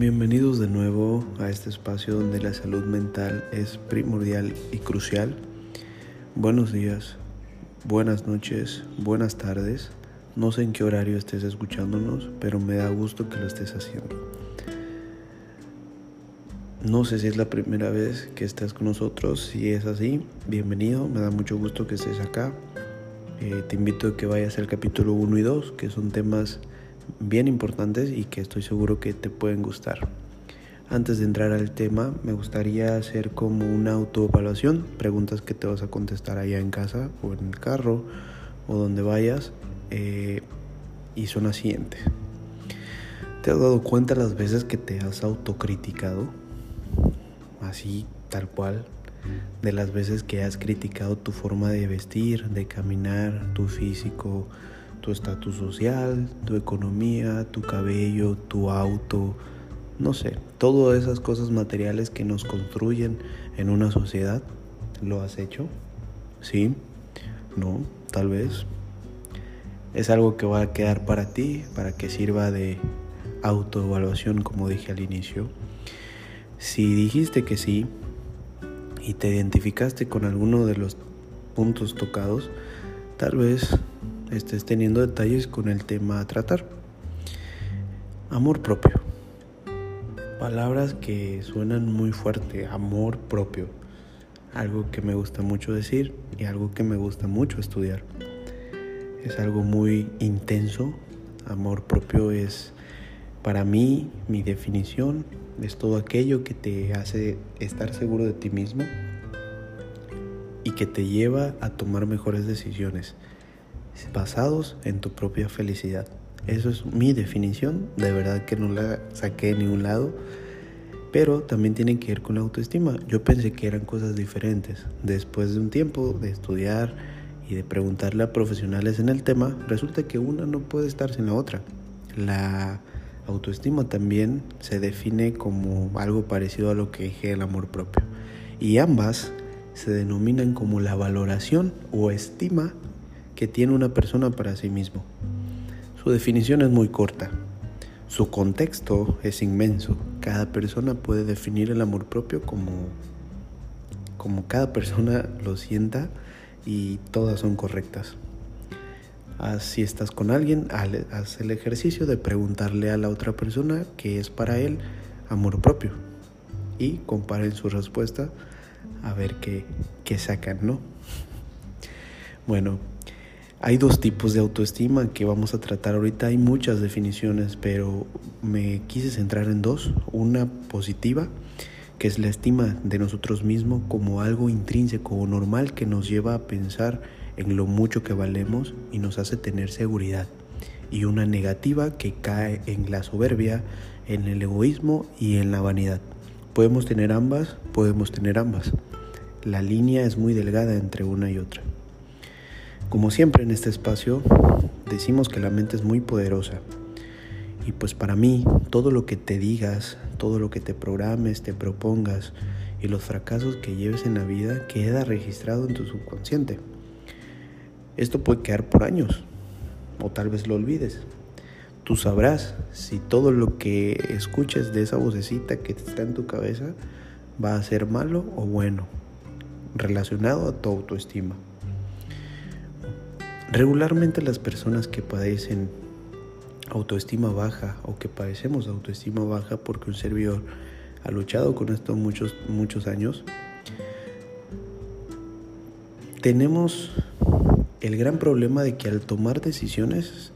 Bienvenidos de nuevo a este espacio donde la salud mental es primordial y crucial. Buenos días, buenas noches, buenas tardes. No sé en qué horario estés escuchándonos, pero me da gusto que lo estés haciendo. No sé si es la primera vez que estás con nosotros. Si es así, bienvenido, me da mucho gusto que estés acá. Te invito a que vayas al capítulo 1 y 2, que son temas bien importantes y que estoy seguro que te pueden gustar. Antes de entrar al tema, me gustaría hacer como una autoevaluación, preguntas que te vas a contestar allá en casa o en el carro o donde vayas, y son las siguientes. ¿Te has dado cuenta las veces que te has autocriticado? Así, tal cual, de las veces que has criticado tu forma de vestir, de caminar, tu físico, tu estatus social, tu economía, tu cabello, tu auto, no sé, todas esas cosas materiales que nos construyen en una sociedad. ¿Lo has hecho? ¿Sí? ¿No? Tal vez. Es algo que va a quedar para ti, para que sirva de autoevaluación, como dije al inicio. Si dijiste que sí y te identificaste con alguno de los puntos tocados, tal vez estés teniendo detalles con el tema a tratar. Amor propio. Palabras que suenan muy fuerte. Amor propio. Algo que me gusta mucho decir y algo que me gusta mucho estudiar. Es algo muy intenso. Amor propio es, para mí, mi definición es todo aquello que te hace estar seguro de ti mismo y que te lleva a tomar mejores decisiones basados en tu propia felicidad. Eso es mi definición, de verdad que no la saqué de ningún lado, pero también tiene que ver con la autoestima. Yo pensé que eran cosas diferentes. Después de un tiempo de estudiar y de preguntarle a profesionales en el tema, resulta que una no puede estar sin la otra. La autoestima también se define como algo parecido a lo que dije el amor propio, y ambas se denominan como la valoración o estima que tiene una persona para sí mismo. Su definición es muy corta. Su contexto es inmenso. Cada persona puede definir el amor propio como cada persona lo sienta, y todas son correctas. Si estás con alguien, haz el ejercicio de preguntarle a la otra persona qué es para él amor propio y comparen su respuesta a ver qué sacan, ¿no? Bueno, hay dos tipos de autoestima que vamos a tratar ahorita. Hay muchas definiciones, pero me quise centrar en dos. Una positiva, que es la estima de nosotros mismos como algo intrínseco o normal que nos lleva a pensar en lo mucho que valemos y nos hace tener seguridad. Y una negativa que cae en la soberbia, en el egoísmo y en la vanidad. Podemos tener ambas. La línea es muy delgada entre una y otra. Como siempre en este espacio, decimos que la mente es muy poderosa. Y pues para mí, todo lo que te digas, todo lo que te programes, te propongas y los fracasos que lleves en la vida queda registrado en tu subconsciente. Esto puede quedar por años, o tal vez lo olvides. Tú sabrás si todo lo que escuches de esa vocecita que está en tu cabeza va a ser malo o bueno, relacionado a tu autoestima. Regularmente las personas que padecen autoestima baja o que padecemos autoestima baja, porque un servidor ha luchado con esto muchos años, tenemos el gran problema de que al tomar decisiones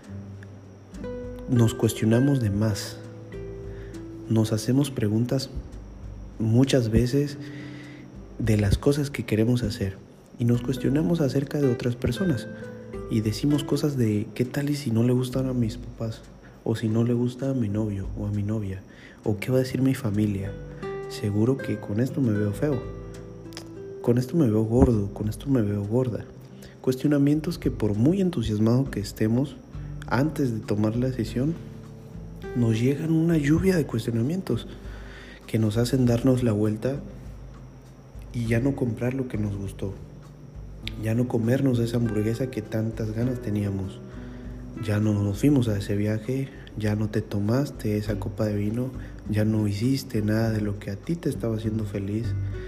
nos cuestionamos de más. Nos hacemos preguntas muchas veces de las cosas que queremos hacer y nos cuestionamos acerca de otras personas y decimos cosas de ¿qué tal y si no le gustan a mis papás? O si no le gusta a mi novio o a mi novia, o ¿qué va a decir mi familia? Seguro que con esto me veo feo, con esto me veo gordo, con esto me veo gorda. Cuestionamientos que por muy entusiasmado que estemos antes de tomar la decisión, nos llegan una lluvia de cuestionamientos que nos hacen darnos la vuelta y ya no comprar lo que nos gustó, ya no comernos esa hamburguesa que tantas ganas teníamos, ya no nos fuimos a ese viaje, ya no te tomaste esa copa de vino, ya no hiciste nada de lo que a ti te estaba haciendo feliz,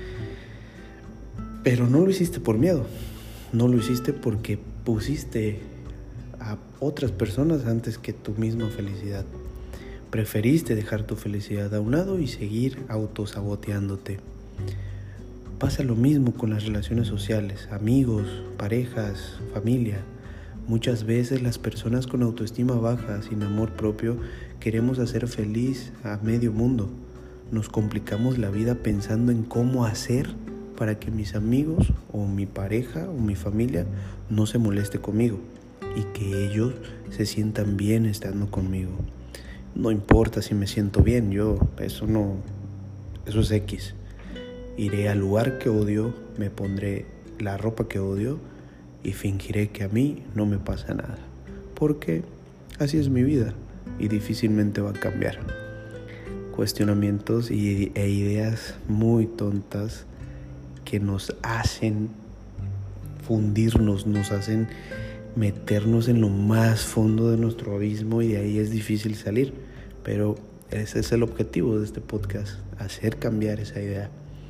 pero no lo hiciste por miedo, no lo hiciste porque pusiste a otras personas antes que tu misma felicidad. Preferiste dejar tu felicidad a un lado y seguir autosaboteándote. Pasa lo mismo con las relaciones sociales, amigos, parejas, familia. Muchas veces las personas con autoestima baja, sin amor propio, queremos hacer feliz a medio mundo. Nos complicamos la vida pensando en cómo hacer para que mis amigos o mi pareja o mi familia no se moleste conmigo y que ellos se sientan bien estando conmigo. No importa si me siento bien, eso es X. Iré al lugar que odio, me pondré la ropa que odio y fingiré que a mí no me pasa nada. Porque así es mi vida y difícilmente va a cambiar. Cuestionamientos e ideas muy tontas que nos hacen fundirnos, nos hacen meternos en lo más fondo de nuestro abismo y de ahí es difícil salir. Pero ese es el objetivo de este podcast, hacer cambiar esa idea.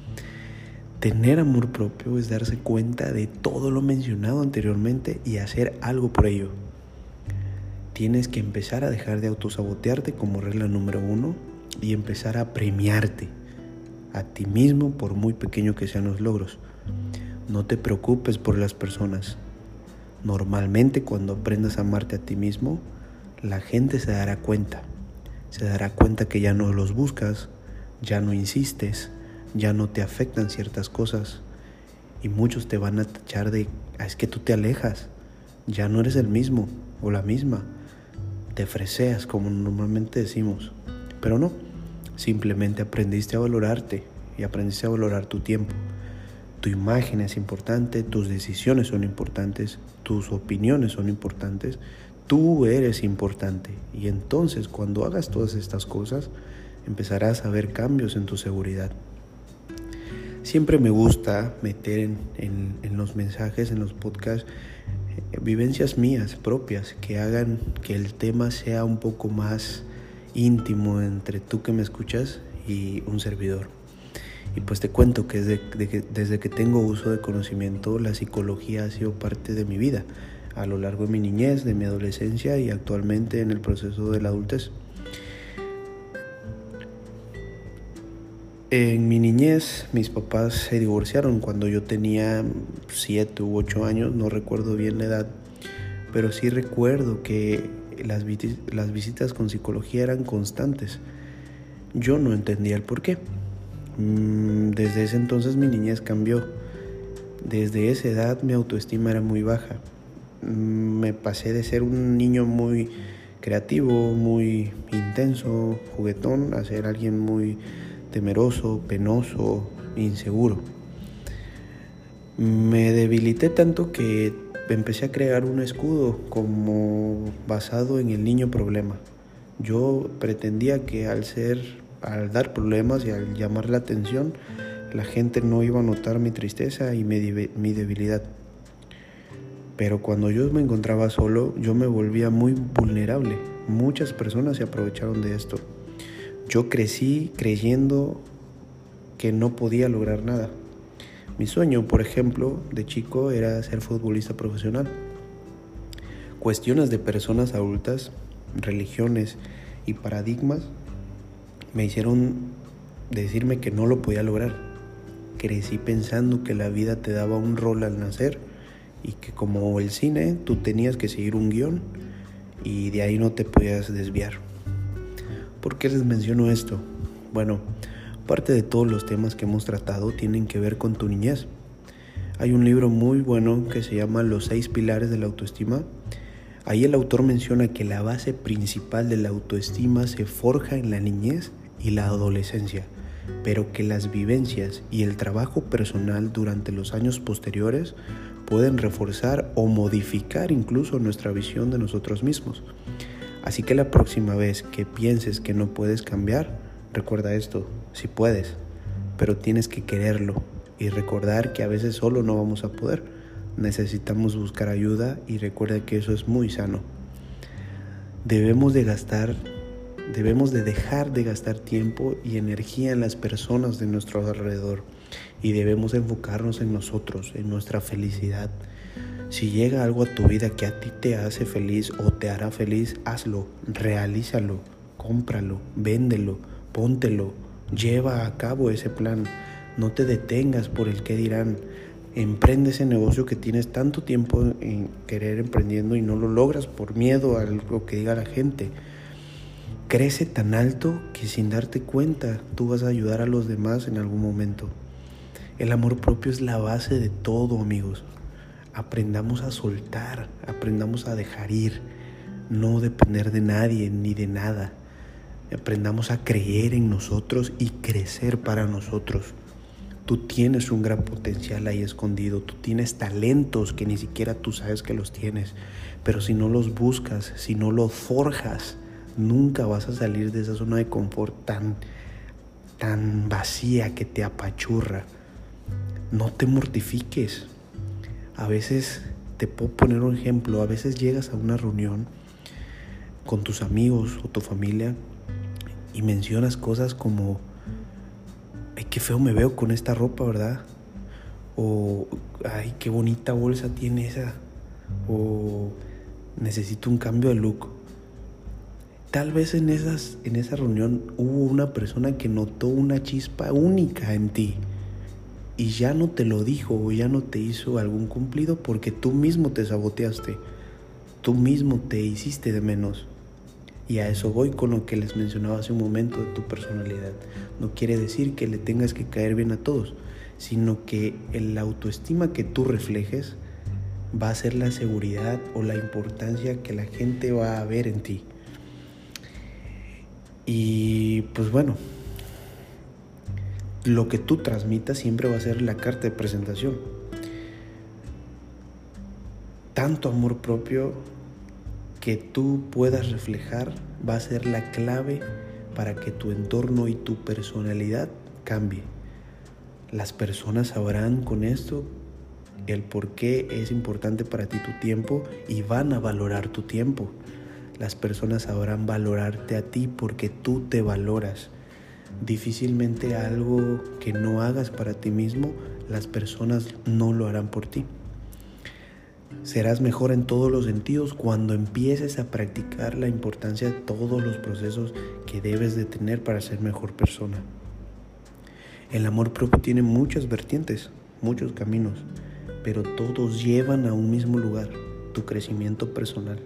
Tener amor propio es darse cuenta de todo lo mencionado anteriormente y hacer algo por ello. Tienes que empezar a dejar de autosabotearte como regla número 1 y empezar a premiarte a ti mismo por muy pequeño que sean los logros. No te preocupes por las personas. Normalmente cuando aprendas a amarte a ti mismo, la gente se dará cuenta. Se dará cuenta que ya no los buscas, ya no insistes, ya no te afectan ciertas cosas y muchos te van a tachar de es que tú te alejas, ya no eres el mismo o la misma, te freseas como normalmente decimos, pero no, simplemente aprendiste a valorarte y aprendiste a valorar tu tiempo. Tu imagen es importante, tus decisiones son importantes, tus opiniones son importantes, tú eres importante y entonces cuando hagas todas estas cosas empezarás a ver cambios en tu seguridad. Siempre me gusta meter en los mensajes, en los podcasts, vivencias mías propias que hagan que el tema sea un poco más íntimo entre tú que me escuchas y un servidor. Y pues te cuento que desde que tengo uso de conocimiento, la psicología ha sido parte de mi vida a lo largo de mi niñez, de mi adolescencia y actualmente en el proceso de la adultez. En mi niñez, mis papás se divorciaron cuando yo tenía 7 u 8 años, no recuerdo bien la edad, pero sí recuerdo que las visitas con psicología eran constantes. Yo no entendía el por qué. Desde ese entonces mi niñez cambió. Desde esa edad mi autoestima era muy baja. Me pasé de ser un niño muy creativo, muy intenso, juguetón, a ser alguien muy temeroso, penoso, inseguro. Me debilité tanto que empecé a crear un escudo como basado en el niño problema. Yo pretendía que al dar problemas y al llamar la atención, la gente no iba a notar mi tristeza y mi debilidad. Pero cuando yo me encontraba solo, yo me volvía muy vulnerable. Muchas personas se aprovecharon de esto. Yo crecí creyendo que no podía lograr nada. Mi sueño, por ejemplo, de chico era ser futbolista profesional. Cuestiones de personas adultas, religiones y paradigmas me hicieron decirme que no lo podía lograr. Crecí pensando que la vida te daba un rol al nacer y que como el cine, tú tenías que seguir un guión y de ahí no te podías desviar. ¿Por qué les menciono esto? Bueno, parte de todos los temas que hemos tratado tienen que ver con tu niñez. Hay un libro muy bueno que se llama Los 6 pilares de la autoestima. Ahí el autor menciona que la base principal de la autoestima se forja en la niñez y la adolescencia, pero que las vivencias y el trabajo personal durante los años posteriores pueden reforzar o modificar incluso nuestra visión de nosotros mismos. Así que la próxima vez que pienses que no puedes cambiar, recuerda esto, sí puedes, pero tienes que quererlo y recordar que a veces solo no vamos a poder. Necesitamos buscar ayuda y recuerda que eso es muy sano. Debemos de dejar de gastar tiempo y energía en las personas de nuestro alrededor y debemos enfocarnos en nosotros, en nuestra felicidad. Si llega algo a tu vida que a ti te hace feliz o te hará feliz, hazlo, realízalo, cómpralo, véndelo, póntelo, lleva a cabo ese plan. No te detengas por el qué dirán. Emprende ese negocio que tienes tanto tiempo en querer emprendiendo y no lo logras por miedo a lo que diga la gente. Crece tan alto que sin darte cuenta tú vas a ayudar a los demás en algún momento. El amor propio es la base de todo, amigos. Aprendamos a soltar, aprendamos a dejar ir, no depender de nadie ni de nada. Aprendamos a creer en nosotros y crecer para nosotros. Tú tienes un gran potencial ahí escondido, tú tienes talentos que ni siquiera tú sabes que los tienes, pero si no los buscas, si no los forjas, nunca vas a salir de esa zona de confort tan vacía que te apachurra. No te mortifiques. A veces, te puedo poner un ejemplo, a veces llegas a una reunión con tus amigos o tu familia y mencionas cosas como: ay, qué feo me veo con esta ropa, ¿verdad? O ay, qué bonita bolsa tiene esa. O necesito un cambio de look. Tal vez en esa reunión hubo una persona que notó una chispa única en ti y ya no te lo dijo o ya no te hizo algún cumplido porque tú mismo te saboteaste, tú mismo te hiciste de menos. Y a eso voy con lo que les mencionaba hace un momento de tu personalidad. No quiere decir que le tengas que caer bien a todos, sino que la autoestima que tú reflejes va a ser la seguridad o la importancia que la gente va a ver en ti. Y pues bueno, lo que tú transmitas siempre va a ser la carta de presentación. Tanto amor propio que tú puedas reflejar va a ser la clave para que tu entorno y tu personalidad cambie. Las personas sabrán con esto el por qué es importante para ti tu tiempo y van a valorar tu tiempo. Las personas sabrán valorarte a ti porque tú te valoras. Difícilmente algo que no hagas para ti mismo, las personas no lo harán por ti. Serás mejor en todos los sentidos cuando empieces a practicar la importancia de todos los procesos que debes de tener para ser mejor persona. El amor propio tiene muchas vertientes, muchos caminos, pero todos llevan a un mismo lugar, tu crecimiento personal.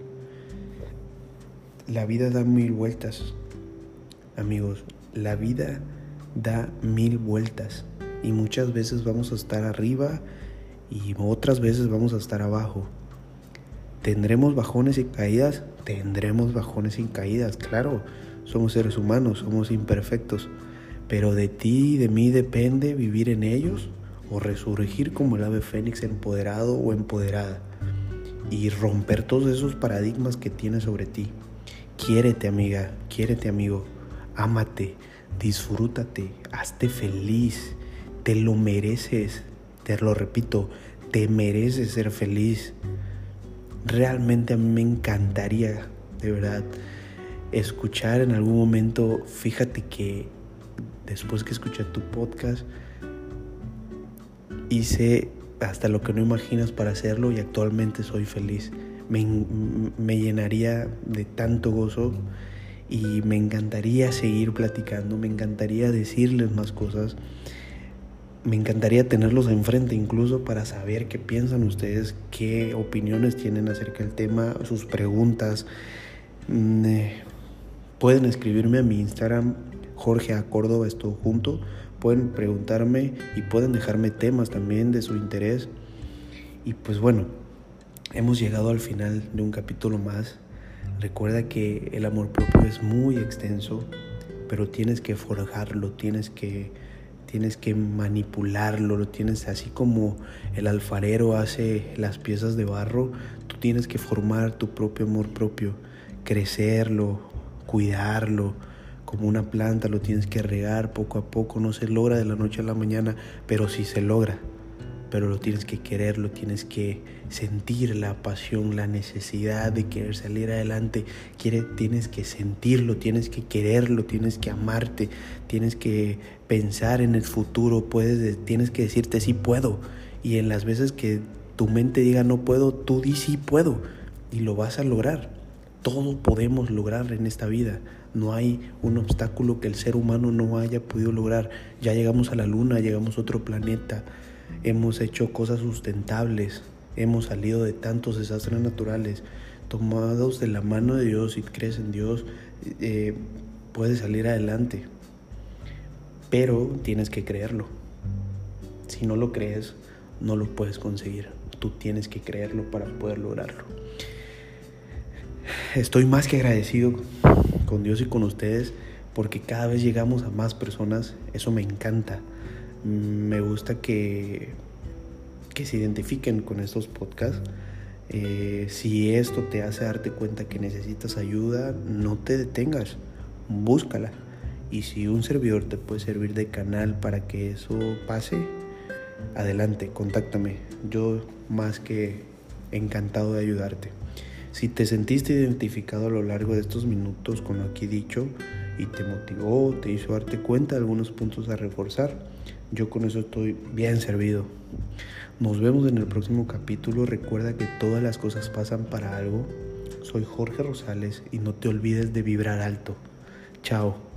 La vida da 1000 vueltas, amigos, la vida da 1000 vueltas y muchas veces vamos a estar arriba y otras veces vamos a estar abajo. ¿Tendremos bajones y caídas? Tendremos bajones y caídas, claro, somos seres humanos, somos imperfectos, pero de ti y de mí depende vivir en ellos o resurgir como el ave fénix empoderado o empoderada y romper todos esos paradigmas que tienes sobre ti. Quiérete, amiga, quiérete, amigo, ámate, disfrútate, hazte feliz, te lo mereces, te lo repito, te mereces ser feliz. Realmente a mí me encantaría, de verdad, escuchar en algún momento. Fíjate que después que escuché tu podcast, hice hasta lo que no imaginas para hacerlo y actualmente soy feliz. Me llenaría de tanto gozo y me encantaría seguir platicando, me encantaría decirles más cosas, me encantaría tenerlos enfrente incluso para saber qué piensan ustedes, qué opiniones tienen acerca del tema, sus preguntas. Pueden escribirme a mi Instagram, Jorge A. Córdoba, es todo junto. Pueden preguntarme y pueden dejarme temas también de su interés. Y pues bueno, hemos llegado al final de un capítulo más. Recuerda que el amor propio es muy extenso, pero tienes que forjarlo, tienes que manipularlo, lo tienes así como el alfarero hace las piezas de barro. Tú tienes que formar tu propio amor propio, crecerlo, cuidarlo. Como una planta lo tienes que regar poco a poco. No se logra de la noche a la mañana, pero sí se logra. pero lo tienes que querer, lo tienes que sentir, la pasión, la necesidad de querer salir adelante. Tienes que sentirlo, tienes que quererlo, tienes que amarte, tienes que pensar en el futuro, tienes que decirte sí puedo. Y en las veces que tu mente diga no puedo, tú di sí puedo y lo vas a lograr. Todo podemos lograr en esta vida. No hay un obstáculo que el ser humano no haya podido lograr. Ya llegamos a la luna, llegamos a otro planeta, hemos hecho cosas sustentables, hemos salido de tantos desastres naturales. Tomados de la mano de Dios, si crees en Dios, puedes salir adelante. Pero tienes que creerlo. Si no lo crees, no lo puedes conseguir. Tú tienes que creerlo para poder lograrlo. Estoy más que agradecido con Dios y con ustedes porque cada vez llegamos a más personas. Eso me encanta. Me gusta que se identifiquen con estos podcasts. Si esto te hace darte cuenta que necesitas ayuda, no te detengas, búscala. Y si un servidor te puede servir de canal para que eso pase, adelante, contáctame. Yo más que encantado de ayudarte. Si te sentiste identificado a lo largo de estos minutos con lo aquí dicho y te motivó, te hizo darte cuenta de algunos puntos a reforzar, yo con eso estoy bien servido. Nos vemos en el próximo capítulo. Recuerda que todas las cosas pasan para algo. Soy Jorge Rosales y no te olvides de vibrar alto. Chao.